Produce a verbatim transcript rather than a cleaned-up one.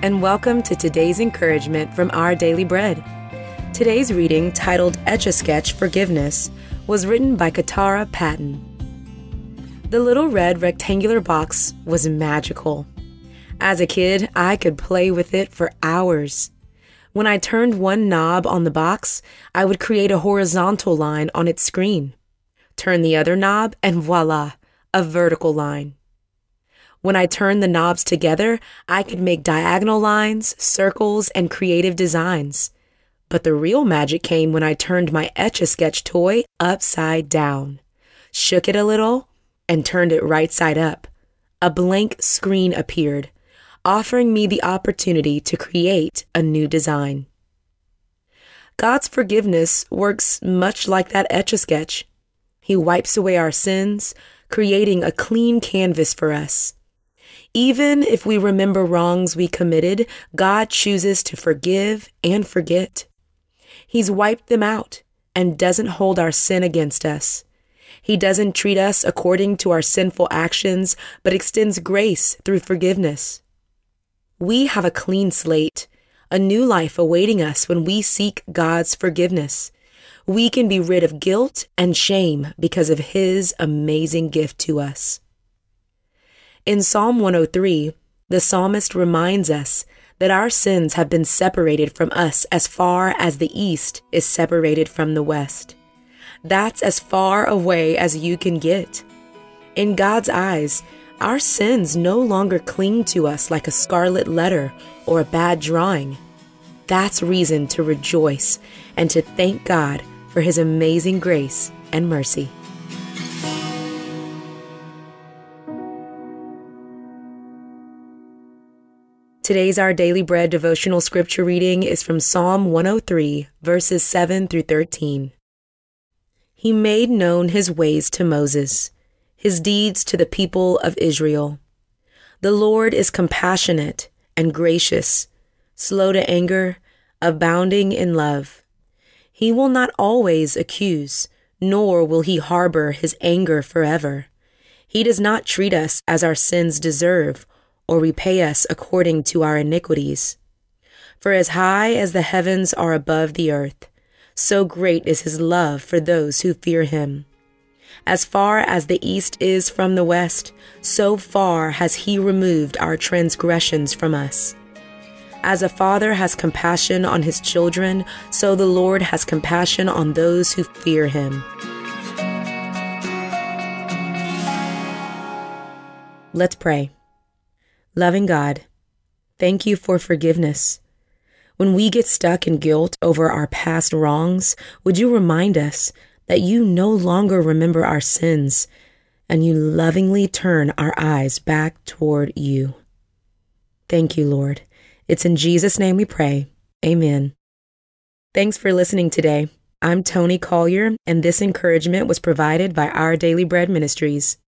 and welcome to today's encouragement from Our Daily Bread. Today's reading, titled Etch-a-Sketch Forgiveness, was written by Katara Patton. The little red rectangular box was magical. As a kid, I could play with it for hours. When I turned one knob on the box, I would create a horizontal line on its screen. Turn the other knob, and voila, a vertical line. When I turned the knobs together, I could make diagonal lines, circles, and creative designs. But the real magic came when I turned my Etch-a-Sketch toy upside down, shook it a little, and turned it right side up. A blank screen appeared, offering me the opportunity to create a new design. God's forgiveness works much like that Etch-a-Sketch. He wipes away our sins, creating a clean canvas for us. Even if we remember wrongs we committed, God chooses to forgive and forget. He's wiped them out and doesn't hold our sin against us. He doesn't treat us according to our sinful actions, but extends grace through forgiveness. We have a clean slate, a new life awaiting us when we seek God's forgiveness. We can be rid of guilt and shame because of His amazing gift to us. In Psalm one oh three, the psalmist reminds us that our sins have been separated from us as far as the east is separated from the west. That's as far away as you can get. In God's eyes, our sins no longer cling to us like a scarlet letter or a bad drawing. That's reason to rejoice and to thank God for His amazing grace and mercy. Today's Our Daily Bread devotional scripture reading is from Psalm one oh three, verses seven through thirteen. He made known His ways to Moses, His deeds to the people of Israel. The Lord is compassionate and gracious, slow to anger, abounding in love. He will not always accuse, nor will He harbor His anger forever. He does not treat us as our sins deserve, or repay us according to our iniquities. For as high as the heavens are above the earth, so great is His love for those who fear Him. As far as the east is from the west, so far has He removed our transgressions from us. As a father has compassion on his children, so the Lord has compassion on those who fear Him. Let's pray. Loving God, thank You for forgiveness. When we get stuck in guilt over our past wrongs, would You remind us that You no longer remember our sins, and You lovingly turn our eyes back toward You. Thank You, Lord. It's in Jesus' name we pray. Amen. Thanks for listening today. I'm Tony Collier, and this encouragement was provided by Our Daily Bread Ministries.